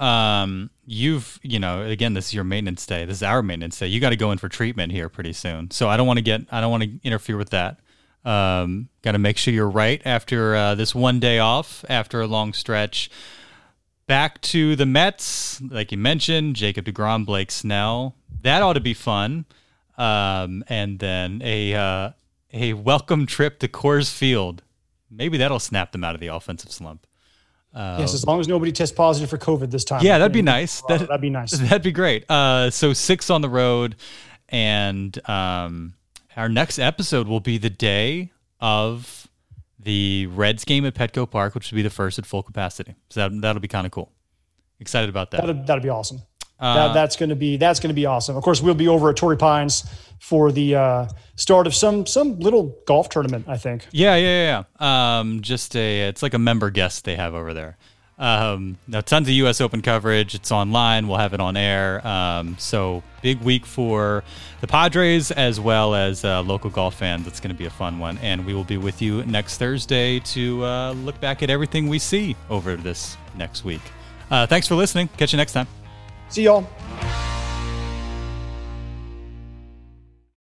Again, this is your maintenance day. This is our maintenance day. You got to go in for treatment here pretty soon. So I don't want to interfere with that. Got to make sure you're right after this one day off, after a long stretch. Back to the Mets, like you mentioned, Jacob deGrom, Blake Snell. That ought to be fun. And then a welcome trip to Coors Field. Maybe that'll snap them out of the offensive slump. Yes, as long as nobody tests positive for COVID this time. Yeah, that'd be nice. That'd be nice. That'd be great. So 6 on the road, and our next episode will be the day of the Reds game at Petco Park, which will be the first at full capacity. So that'll be kind of cool. Excited about that. That'll be awesome. That's going to be awesome. Of course, we'll be over at Torrey Pines for the start of some little golf tournament, I think. Yeah. It's like a member guest they have over there. Now tons of U.S. Open coverage. It's online. We'll have it on air. So big week for the Padres as well as local golf fans. It's going to be a fun one. And we will be with you next Thursday to look back at everything we see over this next week. Thanks for listening. Catch you next time. See y'all.